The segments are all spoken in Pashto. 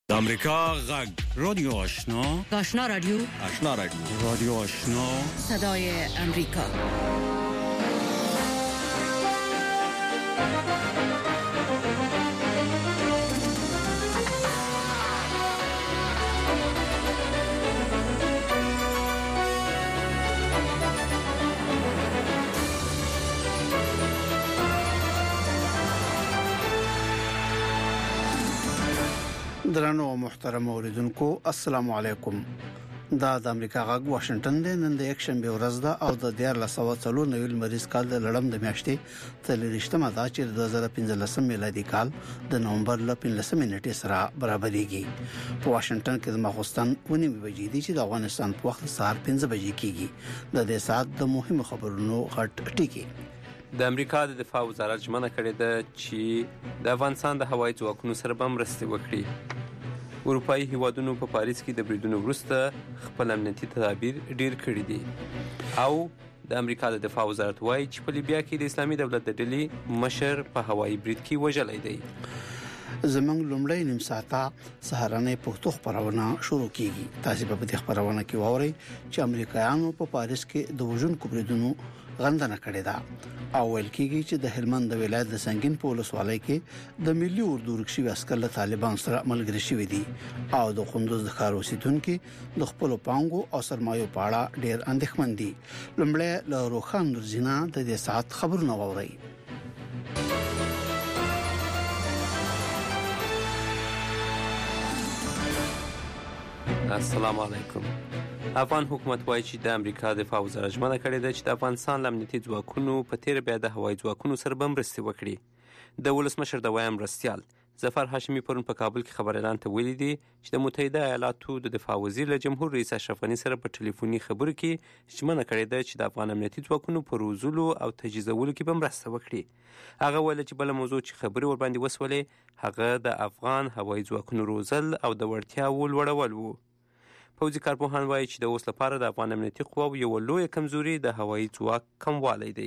د امریکا غږ رادیو آشنا رادیو رادیو آشنا صدای امریکا. درنو محترم اوریدونکو السلام علیکم. دا د امریکا غږ واشنگټن دی. نن د یک شنبه ورځ ده او د 1449 مریض کال د لړم د میاشتې 23مه ده چې 2015 میلادي کال د نومبر ل 15 نیټې سره برابرېږي. په واشنگټن کې د ماخوستن 9 بجې دي چې د افغانستان په وخت سهار 5 بجې کېږي. د دې سات د مهمو خبرونو غټ ټکی. د امریکا د دفاع وزارت ژمنه کړې ده چې د افغانستان د هوایي ځواکونو سره به مرسته وکړي. اروپایي هیوادونو په پاریس کې د بریدونو وروسته خپل امنیتي تدابیر ډیر کړي دي او د امریکا د دفاع وزارت وایي چې په لیبیا کې د اسلامي دولت د ډلې مشر په هوایي برید کې وژلی دی. زمنګ لومړی نیم ساعته سهارنۍ پښتو خبرونه شروع کیږي. تاسو په دې خبرونه کې ووري چې امریکایانو په پاریس کې د وژونکو بریدونو غندنه کړې ده او ویل کېږي چې د هلمند ولایت د سنگین په ولسوالۍ کې د ملي اردو رکشي عسكر له طالبان سره ملګري شوي دي او د قندوز د ښار اوسیدونکو د خپل پانګو او سرمایو په اړه ډېر اندېښمن دي. لومړی له روخان درزینا د دې ساعت خبرونه ووري. السلام علیکم. افغان حکومت وایي چې د امریکا دفاع وزارت ژمنه کړې ده چې د افغانستان له امنیتي ځواکونو په تیر بیا د هوایي ځواکونو سره به مرستې وکړي. د ولسمشر د وایم مرستیال ظفر هاشمي پرون په کابل کې خبر اعلان ته ویلي دي چې د متحده ایالاتو د دفاع وزیر له جمهور رئیس اشرف غني سره په ټلیفوني خبرو کې ژمنه کړې ده چې د افغان امنیتي ځواکونو په روزلو او تجهیزولو کې به مرسته وکړي. هغه ویل چې بل موضوع چې خبرې ورباندې وسولې هغه د افغان هوایي ځواکونو روزل او د وړتیاو لوړول وو. پوځي کارپوهان وایي چې د اوس لپاره د افغان امنیتي قواو یو لویه کمزوري د هوایي ځواک کموالی دی.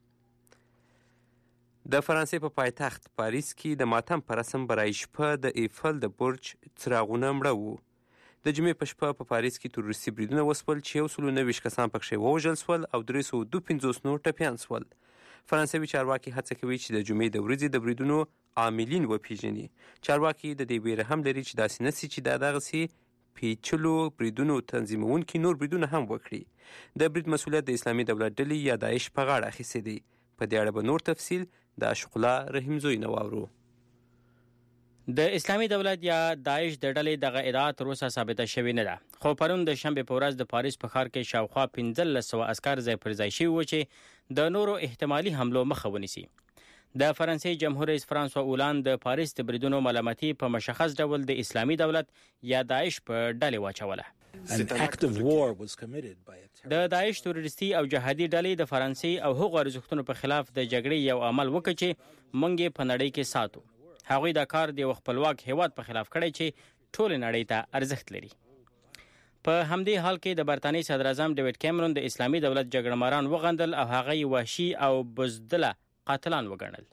د فرانسې په پایتخت پاریس کې د ماتم په رسم برای شپه د ایفل د برج څراغونه مړه وو. د جمعې په شپه په پاریس کې تروریستي بریدونه وسول چې 190 کسان پکښې ووژل سول او 352 نور ټپیان سول. فرانسوي چارواکي هڅه کوي چې د جمعې د ورځې د بریدونو عاملین وپیژني. چارواکي د دې ویره هم لري چې داسې نشي چې دغسې پیچلو بریدونو تنظیمونکي نور بریدونه هم وکړي. د برید مسؤلیت د اسلامي دولت ډلې یا داعش په غاړه اخیستی دی. په دې اړه به نور تفصیل د اشق الله رحیم زوی نه واورو. د اسلامي دولت یا داعش د ډلې دغه ادعا تر اوسه ثابته شوې نه ده، خو پرون د شنبې په ورځ د پاریس په ښار کې شاوخوا 1500 عسکر ځای پر ځای شوي وو چې د نورو احتمالي حملو مخه ونیسي. د فرانسې جمهور رئیس فرانسوا اولان د پاریس د بریدونو ملامتي په مشخص ډول د اسلامي دولت یا داعش په ډلې واچوله. د داعش تروریستي او جهادي ډلې د فرانسې او هغو ارزښتونو په خلاف د جګړې یو عمل وکړ چې موږ یې په نړۍ کې ساتو. هغوی دا کار د یو خپلواک هیواد په خلاف کړی چې ټول نړۍ ته ارزښت لري. په همدې حال کې د برتانیې صدر اعظم ډیوډ کیمرون د اسلامي دولت جګړهماران وغندل او هغه یې وحشي او بزدله قاتلان وګڼل.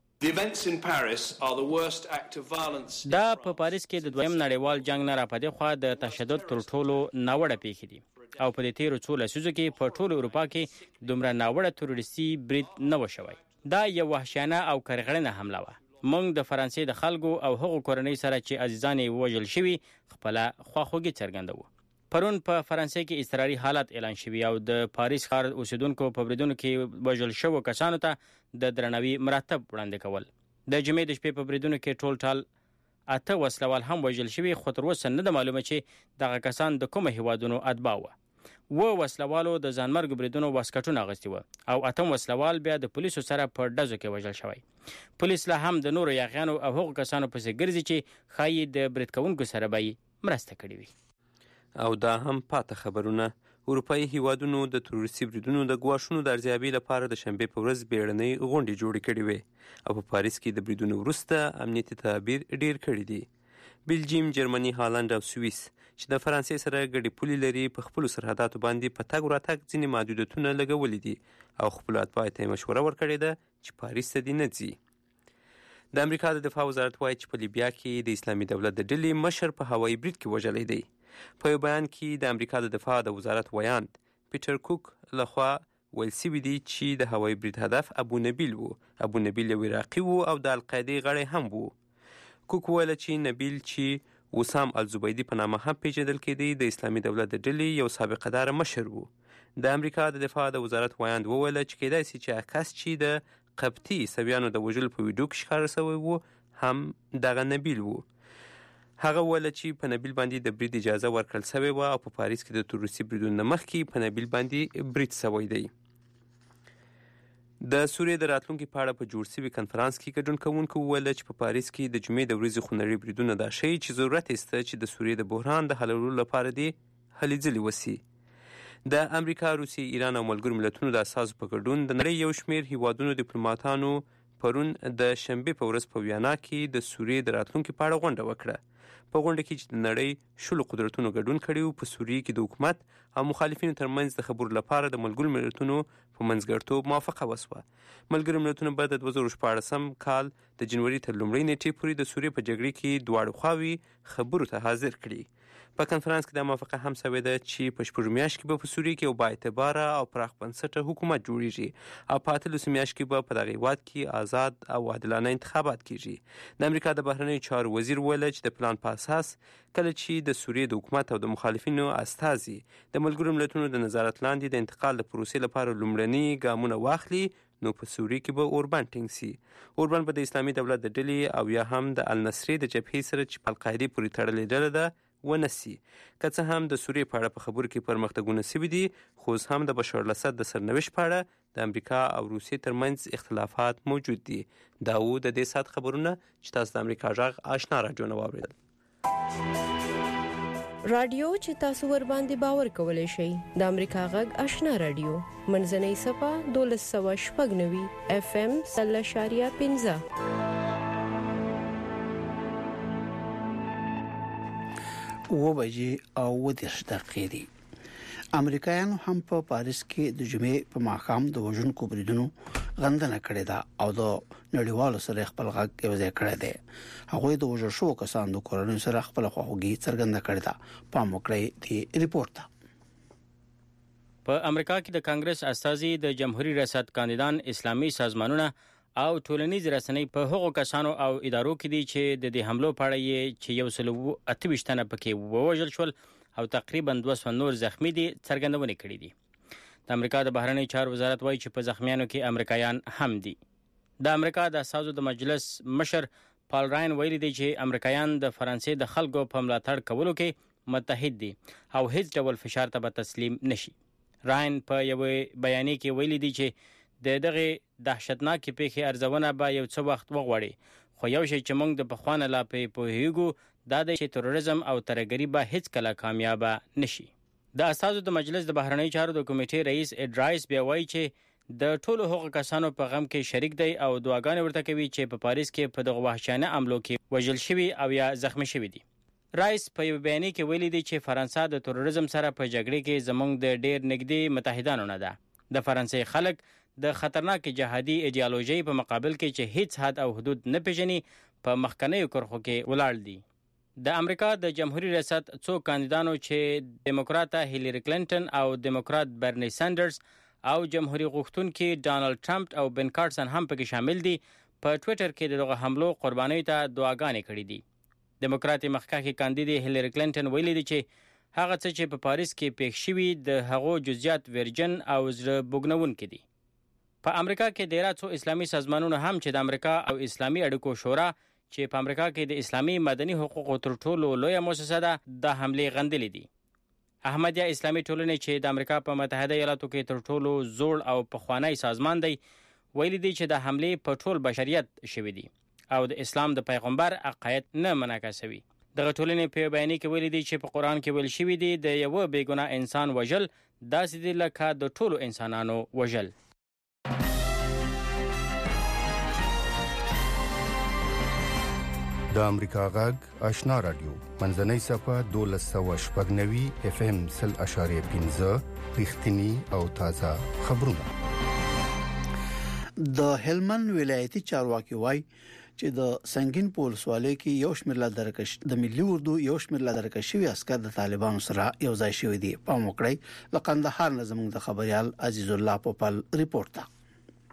دا په پاریس کې د دویم نړیوال جنگ نه راپدې خوا د تشدد تر ټولو ناوړه پیښې دي او په دې تیرو څو لسیزو کې په ټولو اروپا کې دومره ناوړه تروریستي برید نه و شوی. دا یو وحشیانه او کرغړنه حمله وه. موږ د فرانسې د خلکو او هغو کورنۍ سره چې عزیزان یې ووژل شوي خپله خواخوږي څرګندوو. پرون په فرانسې کې اضطراري حالت اعلان شوی او د پاریس ښار اوسیدونکو په بریدونو کې وژل شوو کسانو ته د درناوي مراتب وړاندې کول. د جمعې د شپې په بریدونو کې ټول 8 وسلوال هم وژل شوي، خو تر اوسه نه ده معلومه چې دغه کسان د کومو هیوادونو اتباع وو. وسلوالو د ځانمرګ بریدونو واسکټونه اغوستي وو او 8 وسلوال بیا د پولیسو سره په ډزو کې وژل شوی. پولیس لا هم د نورو یاغیانو او هغو کسانو پسې ګرځي چې ښایي د برید کوونکو سره به مرسته کړې وي. او دا هم پاته خبرونه. اروپایي هیوادونو د تروریستي بریدونو د ګواښونو د ارزیابۍ لپاره د شنبې په ورځ بیړنۍ غونډې جوړې کړې وې او په پاریس کې د بریدونو وروسته امنیتي تدابیر ډیر کړي دي. بلجیم، جرمني، هالند او سویس چې د فرانسې سره ګډې پولې لري په خپلو سرحداتو باندې په تګ راتګ ځینې محدودیتونه لګولي دي او خپلو اتباعو ته یې مشوره ورکړې ده چې پاریس ته دې نه ځي. د امریکا د دفاع وزارت وایي چې په لیبیا کې د اسلامي دولت د ډلې مشر په هوایي برید کې وژلی دی. په یو بیان کې د امریکا د دفاع د وزارت ویاند پیټر کوک لخوا ویل شوي دي چې د هوایي برید هدف ابو نبیل و. ابو نبیل یو عراقي و او د القاعدې غړی هم و. کوک ویل چې نبیل چې وسام الزبیدي په نامه هم پیژندل کېدی د اسلامي دولت د ډلې یو سابقه دار مشر و. د امریکا د دفاع د وزارت ویاند وویل چې کېدای شي چې کس چې د قبطي عیسویانو د وژلو په ویډیو کې ښکاره شوی و هم دغه نبیل و. هغه وویل چې په نبیل باندې د برید اجازه ورکړل شوې وه او په پاریس کې د تروریستي بریدونو نه مخکې په نبیل باندې برید شوی دی. د سوریې د راتلونکي په اړه په جوړ شوي کنفرانس کې ګډون کوونکو وویل چې په پاریس کې د جمعې د ورځې خونړي بریدونه دا ښیي چې ضرورت شته چې د سوریې د بحران د حلولو لپاره دې هلې ځلې وشي. د امریکا، روسیې، ایران او ملګرو ملتونو د اساسو په ګډون د نړۍ یو شمېر هیوادونو ډیپلوماتانو پرون د شنبې په ورځ په ویانا کې د سوریې د راتلونکي په اړه غونډه وکړه. په غونډه کې چې د نړۍ شلو قدرتونو ګډون کړي وو، په سوریې کې د حکومت او مخالفینو ترمنځ د خبرو لپاره د ملګرو ملتونو په منځګړیتوب موافقه وشوه. ملګرو ملتونو به د 2014 کال د جنوري تر لومړۍ نیټې پورې د سوریې په جګړې کې دواړو خواوې خبرو ته حاضر کړي. په کنفرانس کې دا موافقه هم شوې ده چې په شپږو میاشتو کې به په سوریې کې یو بااعتباره او پراخ بنسټه حکومت جوړیږي او په 18 میاشتو کې به په دغه هیواد کې آزاد او عادلانه انتخابات کیږي. د امریکا د بهرنیو چارو وزیر وویل چې د پلان په اساس کله چې د سوریې د حکومت او د مخالفینو استازي د ملګرو ملتونو د نظارت لاندې د انتقال د پروسې لپاره لومړني ګامونه واخلي، نو په سوریې کې به اوربند ټینګ شي. اوربند به د اسلامي دولت د ډلې او یا هم د النصرې د جبهې سره چې په القاعدې پورې تړلې ډله ده ونسي. که څه هم د سوریې په اړه په خبرو کې پرمختګونه شوي دي، خو اوس هم د بشار الاسد د سرنوشت په اړه د امریکا او روسیې ترمنځ اختلافات موجود دي. دا و د دې ساعت خبرونه چې تاسو د امریکا غږ آشنا راډیو نه واورېدل. رادیو چې تاسو ور باندې باور کولای شئ د امریکا غږ آشنا رادیو منځنۍ صفه 1290 FM 0.15 وبجې او 10 دقیقې دي. امریکایانو هم په پاریس کې د جمعې په ماښام د وژونکو بریدونو غندنه کړې ده او د نړیوالو سره خپل غږ یوځای کړی دی. هغوی د وژل شوو کسانو د کورنۍ سره خپل خواخوږي څرګنده کړې ده. پام وکړئ د ریپورت ته. په امریکا کې د کانګرس استازي د جمهوریت ریاست کاندیدان اسلامي سازمانونه او ټولنیز رسنۍ په هغو کسانو او ادارو کې دي چې د دې حملو په اړه یې چې 128 تنه پکې ووژل شول او تقریبا 200 نور زخمی دي څرګندونه کړې دي. د امریکا د بهرنیو چارو وزارت وایي چې په زخمیانو کې امریکایان هم دي. د امریکا د اساسو د مجلس مشر پال راین ویلي دی چې امریکایان د فرانسې د خلکو په ملاتړ کولو کې متحد دي او هیڅ ډول فشار ته به تسلیم نشي. راین په یو بیان کې ویلي دی چې د دغه دهشتناکې پیښې ارزونه به یو څه وخت وغواړي، خو یو شی چې موږ د پخوانه لا پوهیږو دا دی چې تروریزم او ترهګري به هیڅ کله کامیاب نشي. د اساسو د مجلس د بهرنیو چارو د کمیټې رئیس اډرایس بیا وایي چې د ټولو هغو کسانو په غم کې شریک دی او دعاګانې ورته کوي چې په پاریس کې په دغه وحشیانه حملو کې وژل شوي او یا زخمی شوي دي. رایس په یو بیان کې ویلي دی چې فرانسه د تروریزم سره په جګړه کې زموږ د ډیر نږدې متحدانو نه ده. د فرانسې خلک د خطرناک جهادي ایدئولوژي په مقابل کې چې هیڅ حد او حدود نه پیژني په مخکنیو کرخو کې ولاړ دي. د امریکا د جمهوریت ریاست څو کاندیدانو چې ډیموکراټه هیلری کلینټن او ډیموکرات برنی سانډرز او جمهوریت غوښتونکي ډانلډ ټرمپ او بن کارسن هم پکې شامل دي، په ټوئیټر کې دغه حملو قربانیو ته دعاګانې کړې دي. ډیموکراټي مخکښه کاندید هیلری کلینټن ویلي دی چې هغه څه چې په پاریس کې پیښ شوي د هغو جزئیات ورجن او زړه بوږنونکي دي. په امریکا کې ډیرا څو اسلامي سازمانونه هم چې د امریکا او اسلامي اړیکو شورا چې په امریکا کې د اسلامي مدني حقوقو تر ټولو لویه مؤسسه ده د حملې غندلې دي. احمدیه اسلامي ټولنې چې د امریکا په متحده ایالاتو کې تر ټولو زوړ او پخوانی سازمان دی ویلي دی چې د حملې په ټول بشریت شوي دي او د اسلام د پیغمبر عقاید نه منعکسوي. دغه ټولنې په بیان کې ویلي دی چې په قرآن کې ویل شوي دي د یو بېګناه انسان وژل داسې دي لکه د ټولو انسانانو وژل. د امریکا غږ آشنا رادیو منځنۍ صفه 1290 FM 0.15 رښتینی او تازه خبرونه. د هلمند ولایتي چارواکي وای چې د سنگین پول سوالې کې یو شمېر لا درکش د ملي اردو یو شمېر لا درکشي عسكر د طالبانو سره یو ځای شوی دي په موکړی لقندهار نظم د خبريال عزیز الله پوپل ریپورت ده.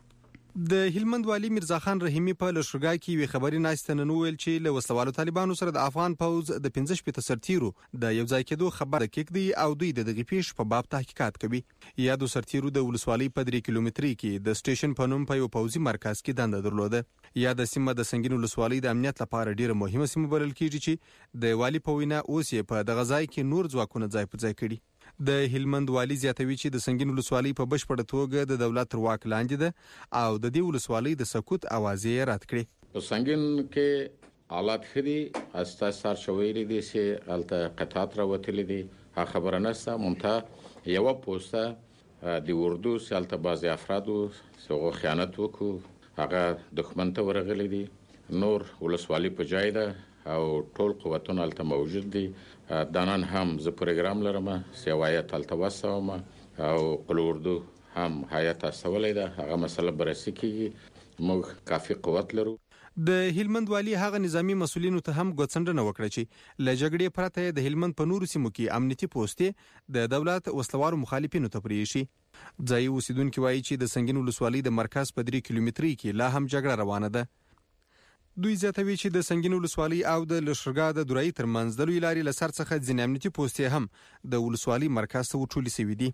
د هلمند والی میرزا خان رحیمی په لشرګای کې وی خبري ناشته نن ویل چې له وسلوالو طالبانو سره د افغان پوز د 15 سرتیرو د یو ځای کېدو خبره کېږي او دوی د دغه پیښ په باب تحقیقات کوي. یادو سرتیرو د ولسوالۍ په 3 کیلومتري کې د سټیشن په نوم په یو پوزي مرکز کې دنده درلوده. یا د سیمه د سنگین ولسوالۍ د امنیت لپاره ډیره مهمه سیمه بلل کېږي چې د والی په وینا اوس یې په دغه ځای کې نور ځواکونه ځای په ځای کړي. د هلمند والی زیاتوي چې د سنگین ولسوالۍ په بشپړه توګه د دولت تر واک لاندې ده او د دې ولسوالۍ د سکوت اوازې رد کړې. په سنگین کې حالات خري استا سر شویری دي چې الته قطعات راوتلې دي خبره نشته مونته یو پوسټه د اردو سالته بعضی افرادو سغه خیانت وکړو هغه دښمن ته ورغلي دي نور ولسوالۍ په جای ده او ټول قوتونه الته موجود دي. دانان هم ز پروګرام لرم سیوایت الته وسوم او قلوردو هم حیات استولې ده هغه مسله بررسي کیږي موږ کافي قوت لرو. د هلمند والی هغه نظامی مسولینو ته هم غوڅندنه وکړه چې ل جګړې پرته د هلمند په نورو سیمو کې امنیتي پوسټې د دولت وسلوارو مخالفینو ته پریشي. ځای اوسیدونکو وایي چې د سنگین ولسوالۍ د مرکز په 3 کیلومتري کې لا هم جګړه روانه ده. دوی زیاتوي چې د سنگین ولسوالۍ او د لشرګا د درای ترمنځ د لوی لارې لسر څخه ځینې امنیتي پوسټې هم د ولسوالۍ مرکز ته وټولې سوي دي.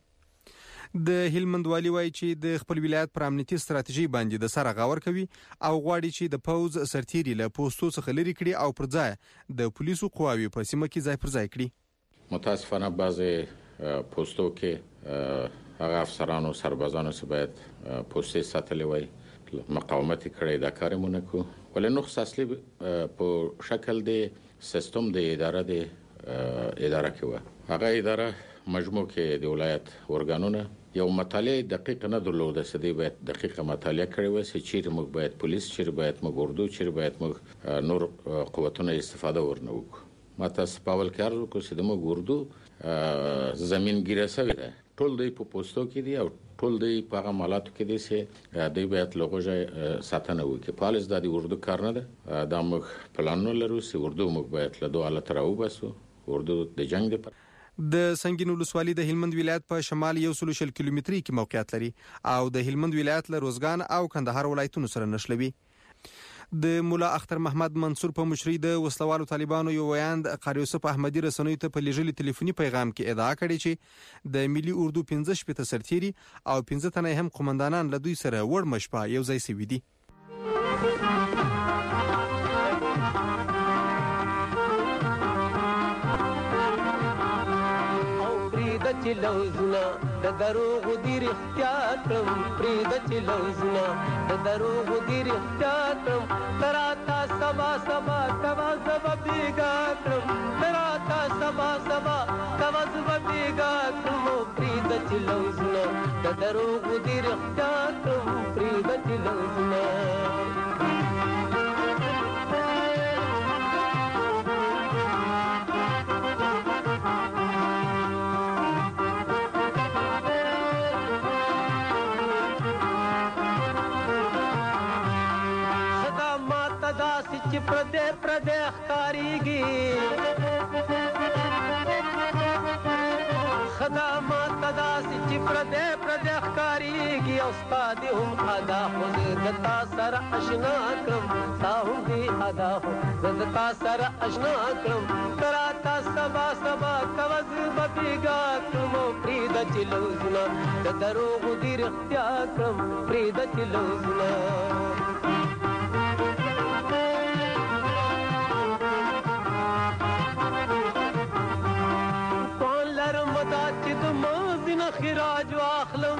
د هلمند والی وایي چې د خپل ولایت پر امنیتي ستراتیژي باندې د سره غور کوي او غواړي چې د پوز سرتیري له پوسټو څخه لري کړي او پر ځای د پولیسو قواوی په سیمه کې ځای پر ځای کړي. متاسفانه بعضی پوسټو کې هغه افسرانو سربازانو چې باید پوسټې ساتلې وای مقاومت کړی دا کار مونږ کو ولې نو اصلي په شکل د سیستم د اداره کې و هغه اداره مجموع کې د ولایت ورګانونه یو مطالعه دقیق نه درلوده چې دی باید دقیقه مطالعه کړی و چې چیرې موږ باید پولیس چیرې باید موږ اردو چیرې باید موږ نور قوتونه استفاده ورنه وکړو. ماته سپاول کار وکړو چې د موږ اردو زمين ګیره سوی ده ټول دی په پوسټو کې دی او ټول دی په هغه مالاتو کې دی چې دی باید لغوجه ساتنه وکړي. پالیس د اردو کار نه ده دا موږ پلانونه لرو چې اردو موږ باید له دوه حالت راوباسو اردو د جنگ د د سنگین ولسوالۍ د هلمند ولایت په شمال 100 کیلومتري کې موقعیت لري او د هلمند ولایت له روزګان او کندهار ولایتونو سره نښلوي. د مولا اختر محمد منصور په مشرۍ د وسلوالو طالبانو یو ویاند قاری یوسف احمدی رسنوي ته په لېږلي ټلیفوني پیغام کې ادعا کړې چې د ملي اردو 15 سرتیري او 15 تنه هم قومندانان له دوی سره وړ مشپا یو ځای سوي دي. چلوزنا د دروغ دی اختیارم پرید چلوزنا د دروغ دی اختیارم تراتا سبا سبا توازب بیگاتم تراتا سبا سبا توازب بیگاتم پرید چلوزنا د دروغ دی اختیارم پرید چلوزنا پردے اختاریگی خدامات تداسی چی پردے اختاریگی استادی هم ادا خود دتا سر اشنا کرم تاهم دی ادا خود دتا سر اشنا کرم تراتا سبا سبا کوز ببیگا کرم پرید چلوزنا دروغ دیر اختیار کرم پرید چلوزنا خراج واخلم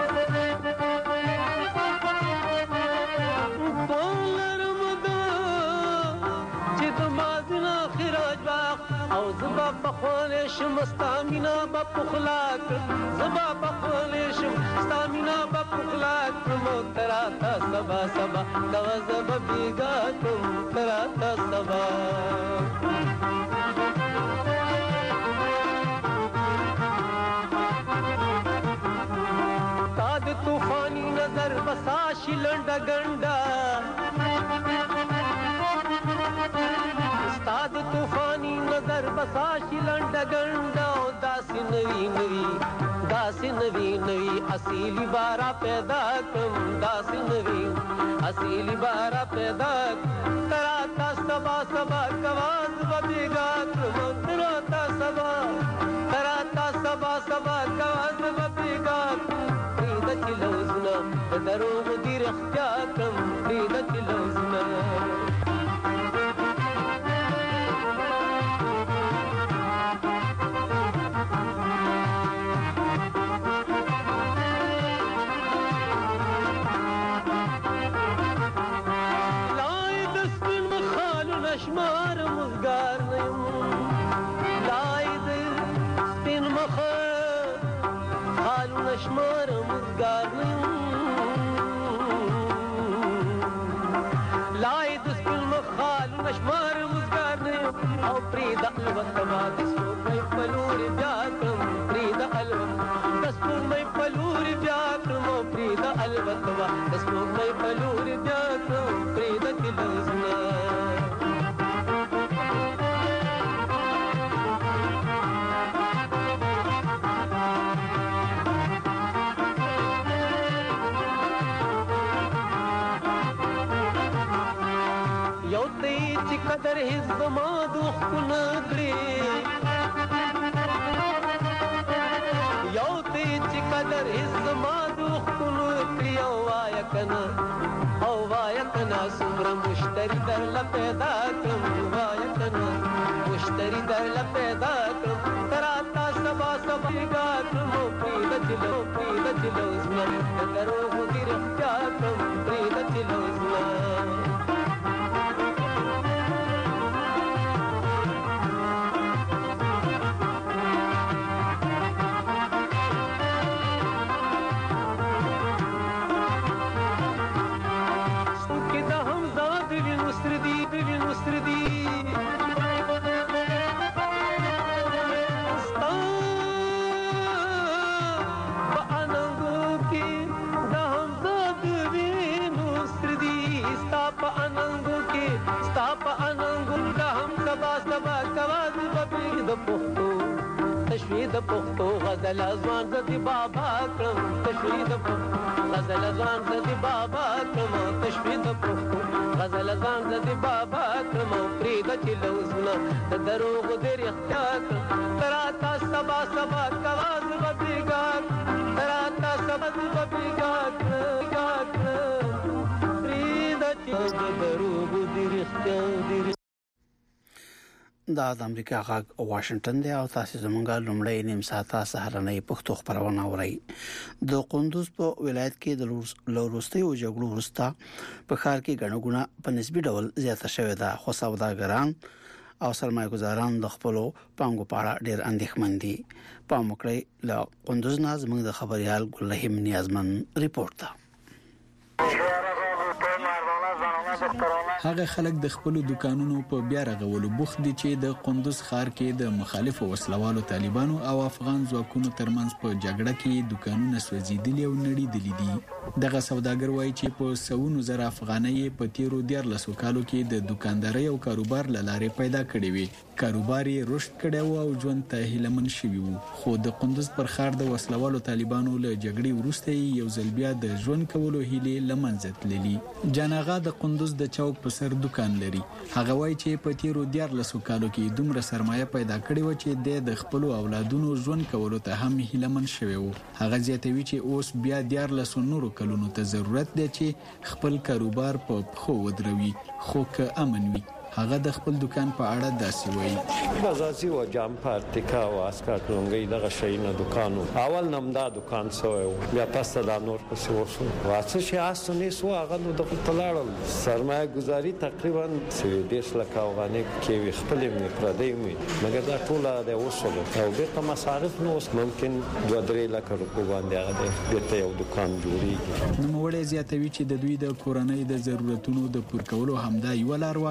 طول رمضان چې د مازینا خراج واخ او زبا بخوانه شم استامینا بپخلاک زبا بخوانه شم استامینا بپخلاک مو تراتا سبا سبا توزب بیگا تم تراتا سبا طوفانی نظر بساشی لنڈا گنڈا سر بساشي لنډه ګنډه او داسې نوي نوي اصیلی بارا پیدا کړم داسې نوي اصیلی بارا پیدا تراتا سبا کواز و بیگا کړم تراتا سبا کواز و بیگا پرید چلوزنا دروغ دی رختیا کړم پرید چلوزنا شمار مزګار نیم لاید سپین مخ حالونه شمار مزګار نیم لاید سپین مخ حالونه شمار مزګار نیم او پرید الوت ما د سپوږمۍ په لورې بیا کړم پرید الوت د سپوږمۍ په لورې بیا کړم او پرید الوت ما د سپوږمۍ په لورې بیا کړم پرید دلزنا قدر هیڅ زما دوخ نه کړې یو ته چې قدر هیڅ زما دوخ نه کړې او وای کنه څومره مشتری در ل پیدا کړم وای کنه مشتری در ل پیدا کړم تراتا سبا گا کړم پرید چلوزنا دروغ دی رختیا کړم پرید چلوزنا تشوید پختو غزل ازوان زدی بابا کړم تشوید غزل ازوان زدی بابا کړم تشوید پختو غزل ازوان زدی بابا کړم پرید چلوزنا د دروغ دیر اختیار تراتا سبا کواز و بیگا تراتا سبا بیگا پرید چلوزنا د دروغ دیر اختیار دا د امریکا غاګ واشنگټن دی او تاسو زمونږه لومړی نیم ساعته سهارنۍ پښتو خبرونه اورئ د قندوز په ولایت کې د لوروستي او جګړو وروسته په ښار کې غنغونه په نسبي ډول زیاته شوې ده خو سوداګران او سرمایه‌ګزاران د خپل پانګو په اړه ډېر اندېښمن دي په مکړی له قندوز نه زموږ د خبريال ګلرحیم نیازمن ریپورت ده هغه خلک د خپل دکانونو په بیا رغولو بوخت دي چې د قندوز ښار کې د مخالفو وسلوالو طالبانو او افغان ځواکونو ترمنځ په جګړه کې دکانونه سوځیدلي او نړیدلي دي دغه سوداګر وایي چې په سوونو زر افغانۍ په تیرو 14 کالو کې د دکانداري او کاروبار لاره پیدا کړې وي کاروبار یې رشد کړی او ژوند ته هیلمن شوی وو خو د قندوز پر ښار د وسلوالو طالبانو له جګړې وروسته یو ځل بیا د ژوند کولو هیلې لمنځه تللي جاناغا د قندوز د چوک په سر دکان لري هغه وایي چې په تیرو 14 کالو کې دومره سرمایه پیدا کړې و چې د خپل اولادونو ژوند کولو ته هم هیلمن شوی وو هغه زیاتوي چې اوس بیا 14 نورو کلونو ته ضرورت دی چې خپل کاروبار په خو ودروي خو که امن وي هغه د خپل دکان په اړه داسې وایي بازاري و جامپر ټیکا او اسکات لونګي دغه شی نه دکانو اول نم دا دکان سوې بیا پسته دا نور پسې وشو واڅ شي اسنه سو هغه نو د تلاړل سرمایه گذاري تقریبا 30 لک افغانۍ کې خپل می پردې می مګر دا ټول د وصول او به مصارف نو ممکن 2-3 لک روپۍ باندې هغه د یو دکان جوړیږي نو موږ زیاتوي چې د دوی د کورنۍ د ضرورتونو د پوره کولو همدا یو لار و او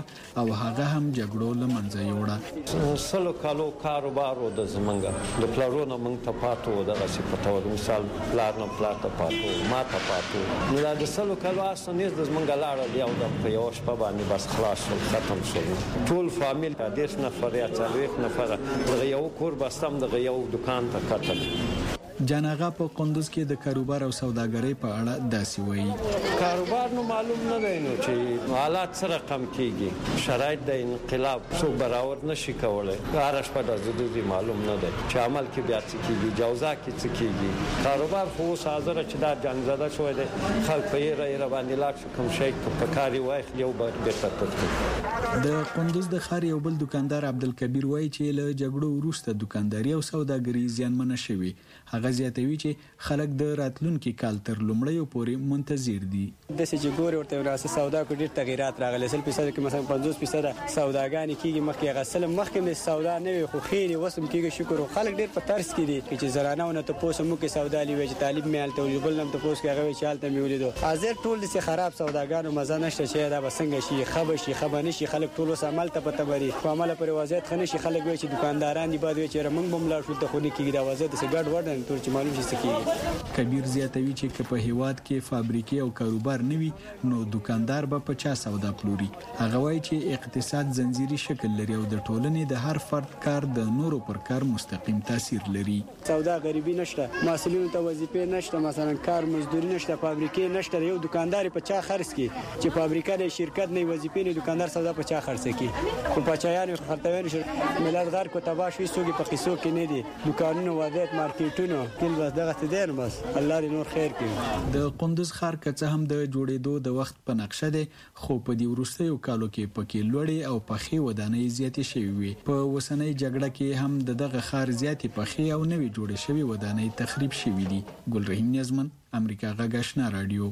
او هغه هم جګړو لمنځه یوړه. سلو کالو کاروبار د زمنګ د پلارونو موږ ته پاتو دغه صفته مثال پلار نه پلار ته پاتو ما ته پاتو نو د سلو کالو اسنیز د زمنګ لاړه دی او د په شپه باندې بس خلاص ختم شو. ټول فامیل د 10 نفر یا 40 نفر د یو کور بستم د یو دکان ته کتل. جان آغا په قندوز کې د کاروبار او سوداګرۍ په اړه داسې وایي. کاروبار نو معلوم نه دی نو چې حالات سره کم کیږي شرایط د انقلاب څو برابر نشي کولای. هر شپه د زدوزي معلوم نه دی چې عمل کې بیا څه کیږي جوزا کې څه کیږي. کاروبار خو حاضر چې دا جنزاده شوی دی خلک په یې باندې لاک کوم شي په کاری وای یو بیرته تطبیق. د قندوز د خار یو بل دکاندار عبدالکبیر وایي چې له جګړو وروسته دکانداري او سوداګري زیانمنه شوې. هغه زیاتوي چې خلک د راتلونکي کال تر لومړیو پورې منتظر دي. د سجګور ورته وراسه سودا کو ډیر تغیرات راغلي. 100% کې مثلا 50% سوداګانی کیږي مخکې غسل مخکې د سودا نه وي خو خیر وسم کیږي. شکر خلک ډیر په ترس کې دي چې زرانهونه ته پوسه مو کې سودا لوي چې طالب میالته او بل نم ته پوس کې هغه چالته میولیدو. حاضر ټول دي خراب سوداګانو مزه نشته چې دا بسنګ شي خبر شي خبر نشي. خلک ټول اوس عمل ته پته بری په عمل پر وضعیت خنه شي. خلک وي چې دکانداران دی بعد وي چې رمنګ بملا شو ته خو نه کیږي دا وضعیت څه ګډ وډن ټول چې معلوم شي سکیږي. کبیر زیاتوي چې په هیواد کې فابریکې او کاروبار نوي نو دکاندار به په چا سودا پلوري. هغه وایي چې اقتصاد زنجیري شکل لري او د ټولنې د هر فرد کار د نورو پر کار مستقیم تاثیر لري. سودا غریبي نشته مسؤلینو ته وظیفې نشته مثلا کار مزدوري نشته فابریکې نشته. یو دکاندار په چا خرڅ کی چې فابریکه د شرکت نه وظیفې نه دکاندار سودا په چا خرڅ کی. خو پچایانو خرڅوي ملت غر کو تباش وي سوګي په قصو کې نه دي دکانونو وادت مارکیټونو کله بس دغه تدیر بس الله دې نور خیر کړي. د قندوز ښار که هم د جوړېدو د وخت په نقشه ده خو په دې وروستیو کالو کې پکې لوړې او پخې ودانۍ زیاتې شوې وي. په وسنۍ جګړه کې هم دغه ښار زیاتې پخې او نوې جوړې شوې ودانۍ تخریب شوې دي. ګلرحیم نیازمن امریکا غږ آشنا رادیو.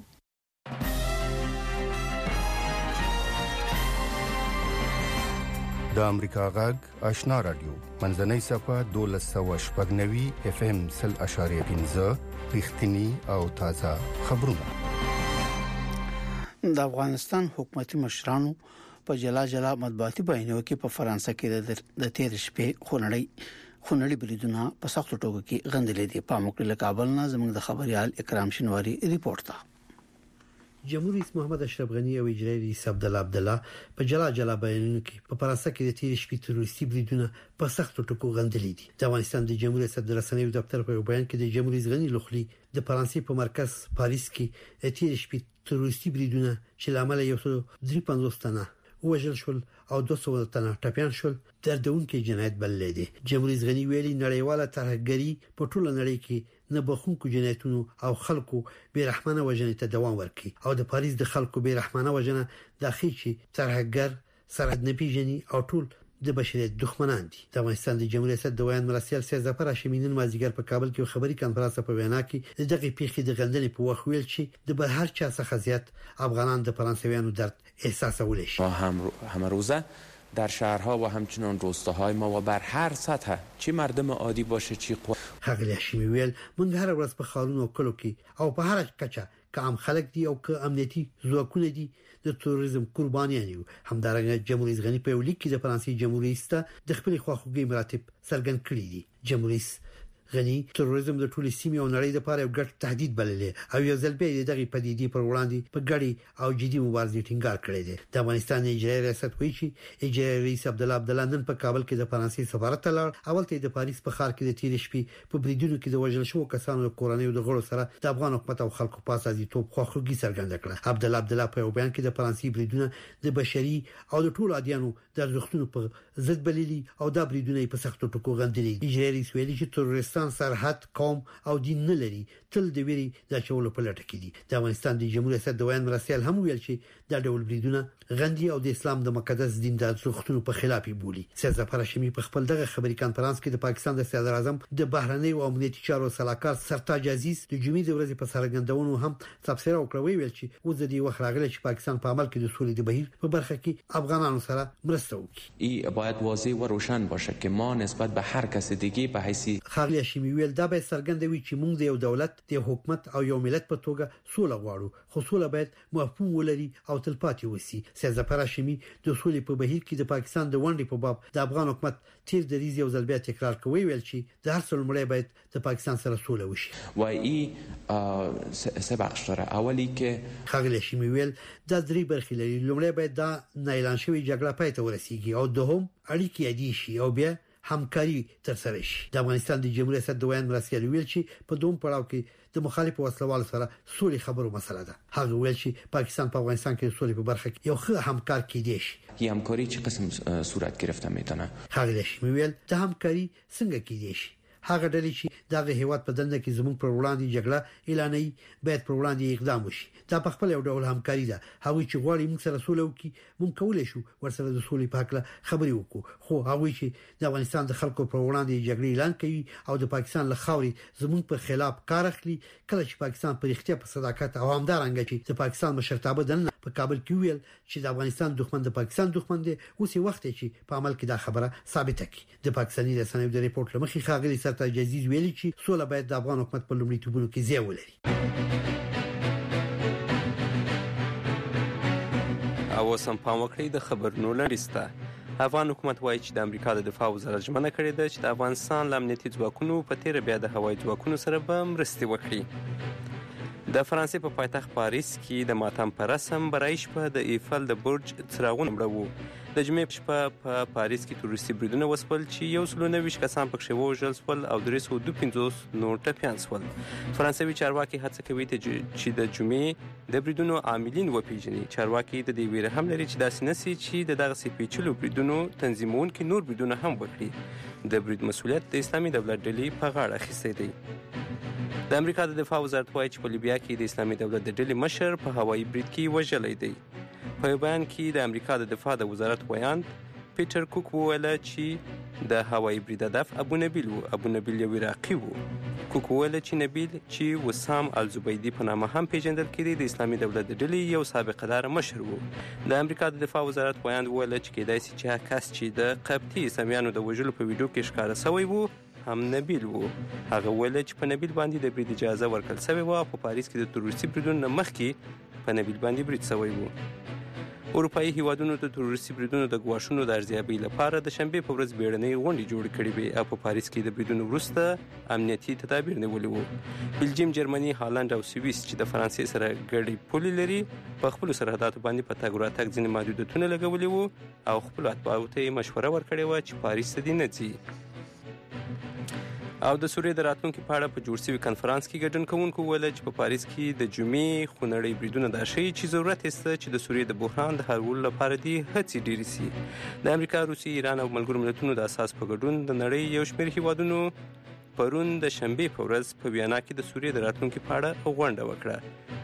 د امریکا غږ آشنا رادیو منځنۍ صفه 1290 FM 0.5 رښتینی او تازه خبرونه. د افغانستان حکومتي مشرانو په جلا مطبوعاتي بیانیو کې په فرانسه کې د تیر شپې خونړي بریدونه په سخت ټوګه کې غندلې دي. په موکل کابل نه زموږ د خبريال اکرام شنواری ریپورت ده. جمهوریت رئیس محمد اشرف غنی او اجرایي رئیس عبدالله په جلا بیانونو کې په فرانسه کې د تیر شپې تروریستي بریدونه په سخت ټکو غندلې دي. د افغانستان د جمهوریت صدر رسنیو دفتر په بیان کې د جمهوریت رئیس غنی لخوا د فرانسې په مرکز پاریس کې د تیر شپې تروریستي بریدونه چې لامل یو 350 تنه وژل شول او 200 تنه ټپيان شول دردونکو جنایت بللې دي. جمهوریت رئیس غنی ویلي نړیواله ترهګری په ټوله نړۍ کې نه بخونکو جنایتونو او خلکو بیرحمانه وژنې ته دوام ورکړي او د پاریس د خلکو بیرحمانه وژنه د اخیچي ترهګر سرحد نه پیژني او ټول د بشریت دښمنان دي. د افغانستان د جمهوریت صدر دویان مرستيال سید ظفر هاشمي نن مازیګر په کابل کې خبري کانفرنس په وینا کې دغه پیښې د غندنې په وخت ویل چې د بهر چا څخه زیات افغانان د فرانسویانو درد احساسولی شي. همه روزه در شهرها و همچنان روستاهای ما و بر هر سطح چه مردم عادی باشه چی هغه هاشمي ویل موږ هر ورځ په خارونو او کلو کې او په هر کچه که عام خلک دي او که امنیتي ځواکونه دي د تروریزم قربانیان یو. همدارنګه جمهوریت غنی په ولیک کې د فرانسې جمهوریت د خپل خواخوږي مراتب څرګند کړي دي. جمهوریت غنی تروریزم د ټولې سیمې او نړۍ لپاره یو ګډ تهدید بللې او یو ځل بیا دغه پدیدې پر وړاندې په ګډي او جدي مبارزې ټینګار کړی دی. د افغانستان اجرایي ریاست وایي چې اجرایي رئیس عبدالله نن په کابل کې د فرانسې سفارت ته لاړ. اول ته د پاریس په ښار کې د تیر شپې په بریدونو کې د وژل شوو کسانو د کورنۍ د غړو سره د افغان حکومت او خلکو په اساسي توپ خواخوږي څرګنده کړه. عبدالله په بیان کې د فرانسې بریدونه د بشري او د ټولو ادیانو د ارزښتونو په ضد بللي او دا بریدونه په سختو ټکو غندلي. اجرایي رئیس ویلي چې تروریستان سرحد قوم او دین نه لري تل د ویري د چولو په لټه کې دي. د افغانستان د جمهوریت صدر دویان مرستيال هم ویل چې دا ډول بریدونه غندي او د اسلام د مقدس دین د ارزښتونو په خلاف بولي. سید ظفر هاشمي په خپل دغه خبري کانفرنس کې د پاکستان د صدر اعظم د بهرنی او امنیتي چارو سلاکار سرتاج عزیز د جمعې د ورځې په سرګندونو هم تبصره وکړه. ویل چې اوس د دې وخت راغلی چې پاکستان په عمل کې د سولې د بهیر په برخه کې افغانانو سره مرسته وکړي. ای باید واضح و روشن باشه که ما نسبت به هر کس دیگه به حیث خارلی هاشمي ویل دا به څرګندوي چې موږ د یو دولت د حکومت او یو ملت په توګه سوله غواړو خو سوله باید مفهوم ولري او تلپاتې وسی. سید ظفر هاشمي د سولې په بهیر کې د پاکستان د ونډې په باب د افغان حکومت تیر دریز یو ځل بیا تکرار کوي ویل چې د هر څه لومړی باید د پاکستان سره سوله وشي. و این سه بخش داره. اولی که ښاغلی هاشمي ویل دا درې برخې لري. لومړی باید دا اعلان شوی جګړه پای ته ورسیږي او دوهم اړیکې عادي شي او بیا همکاري ترسره شي. د افغانستان د جمهوریت ریاست د ویان مرستیال ویل چې په دوم پړاو کې د مخالف وسلوال سره سولې خبرو مسله ده. هغه ویل چې پاکستان په افغانستان کې سولې په برخه کې یو ښه همکار کېدی شي. این همکاری چه قسم صورت گرفته میتونه؟ ښاغلی هاشمي ویل د همکاري څنګه کېدی شي. هغه ډلې چې دغه هیواد په دنده کې زموږ پر وړاندې جګړه اعلانوي باید پر وړاندې اقدام وشي. دا په خپل یو ډول همکاري ده. هغه چې غواړي موږ سره سوله وکړي موږ کولای شو ورسره د سولې په اړه خبرې وکړو. خو هغه چې د افغانستان د خلکو پر وړاندې جګړه اعلان کوي او د پاکستان له خاورې زموږ په خلاف کار اخلي کله چې پاکستان په اړتیا په صداقت او همدارنګه چې د پاکستان مشرتابه دنه په کابل کې ویل چې د افغانستان دښمن د پاکستان دښمن دی اوس وخت چې په عمل کې دا خبره ثابته کړي. د پاکستاني رسنیو د ریپورت لمخې ښاغلی سرتاج عزیز ویلي چې سوله باید د افغان حکومت په لومړیتوبونو کې ځای ولري. او سم پام وکړئ د خبرونو لړیسته. افغان حکومت وایي چې د امریکا د دفاع وزارت ژمنه کړې ده چې د افغانستان له امنیتي ځواکونو په تیره بیا د هوایي ځواکونو سره به مرستې وکړي. د فرانسې په پایتخت پاریس کې د ماتم پر رسم برای شپه د ایفل د برج څراغونه مړه وو. د جمعې شپه په پاریس کې تروریستي بریدونه وسول چې 129 کسان پکې ووژل شول او 352 نور ټپیان شول. فرانسوي چارواکي هڅه کوي چې د جمعې د بریدونو عاملین وپیژني. چارواکي د دې ویره هم لري چې داسې نشي چې د دغه سپیچلو بریدونو تنظیمونکي نور بریدونه هم وکړي. د برید مسؤلیت د اسلامي دولت ډلې په غاړه اخیستی دی. د امریکا د دفاع وزارت وایي چې په لیبیا کې د اسلامي دولت د ډلې مشر په هوایي برید کې وژلی دی. په بیان کې د امریکا د دفاع د وزارت ویاند پیټر کوک وویل چې د هوایي برید هدف ابو نبیل وو. ابو نبیل یو عراقي وو. کوک وویل چې نبیل چې وسام الزبیدي په نامه هم پیژندل کېږي د اسلامي دولت د ډلې یو سابقه دار مشر وو. د امریکا د دفاع وزارت ویاند وویل چې کېدای شي چې هغه کس چې د قبطي اسلامیانو د وژلو په ویډیو کې ښکاره شوی وو هم نبیل وو. هغه ویل چې په نبیل باندې د برید اجازه ورکړل شوې وه. په پاریس کې د تروریستي بریدونو مخکې په نبیل باندې برید شوی وو. اروپایي هیوادونو د تروریستي بریدونو د ګواښونو د ارزیابۍ لپاره د شنبې په ورځ بیړنۍ غونډې جوړې کړې وې او په پاریس کې د بریدونو وروسته امنیتي تدابیر نیولي وو. بلجیم، جرمني، هالند او سویس چې د فرانسې سره ګډې پولې لري په خپلو سرحداتو باندې په تګ راتګ ځینې محدودیتونه لګولي وو او خپلو اتباعو ته یې مشوره ورکړې وه چې پاریس ته دې نه ځي. او د سوریې د راتلونکي په اړه په جوړ شوي کنفرانس کې ګډون کوونکو وویل چې په پاریس کې د جمعې خونړۍ بریدونه دا ښیي چې ضرورت یې شته چې د سوریې د بحران د حلولو لپاره دې هڅې ډېرې شي. د امریکا، روسیې، ایران او ملګرو ملتونو د اساس په ګډون د نړۍ یو شمېر هیوادونو پرون د شنبې په ورځ په ویانا کې د سوریې د راتلونکي په اړه غونډه وکړه.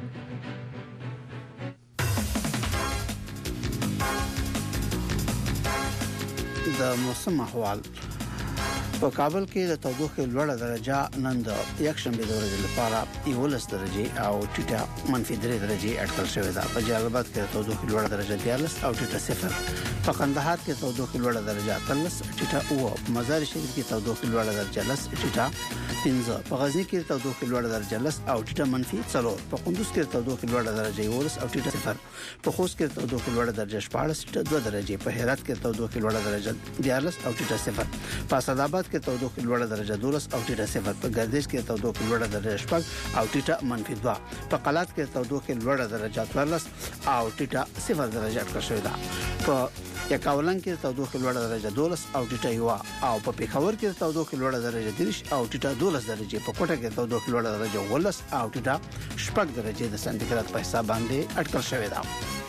د موسم احوال په کابل کې د تودوخې لوړه درجه نن د یکشنبه د ورځې لپاره 11 درجه او ټیټه -3 درجه اټکل شوې ده. په جلال آباد کې د تودوخې لوړه درجه 14 او ټیټه 0. په قندهار کې تودوخې لوړه درجه 13 ټیټه 9. په مزار شریف کې تودوخې لوړه درجه 10 ټیټه 15. په غزنی کې تودوخې لوړه درجه 10 او ټیټه -4. په کندوز کې تودوخې لوړه درجه 11 او ټیټه 0. په خوست کې تودوخې لوړه درجه 14 ټیټه 2 درجه. په هرات کې تودوخې لوړه درجه 14 او ټیټه 0. په اسداباد کې تودوخې لوړه درجه 12 او ټیټه 0. په ګردیز کې تودوخې لوړه درجه 6 او ټیټه -2. په قلات کې تودوخې لوړه درجه 14 او ټیټه 0 درجه اټکل شوې ده. په یکاولنګ کې تودوخې لوړه درجه 12 او ټیټه 1 او په پیښور کې تودوخې لوړه درجه 30 او ټیټه 12 درجه. په کوټه کې تودوخې لوړه درجه 13 او ټیټه 6 درجه د سانتیګراد په حساب باندې اټکل شوې ده.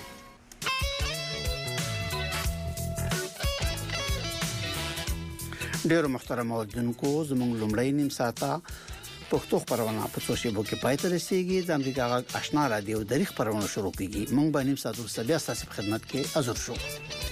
ډیرو محترم اوردونکو، زموږ لومړی نیم ساعته پښتو خبرونه په سوشل کې پای ته رسیدي. د امریکا غږ آشنا رادیو د ریښ خبرونه شروع کیږي. موږ به نیم ساعت وروسته بیا ستاسو په خدمت کې حاضر شو.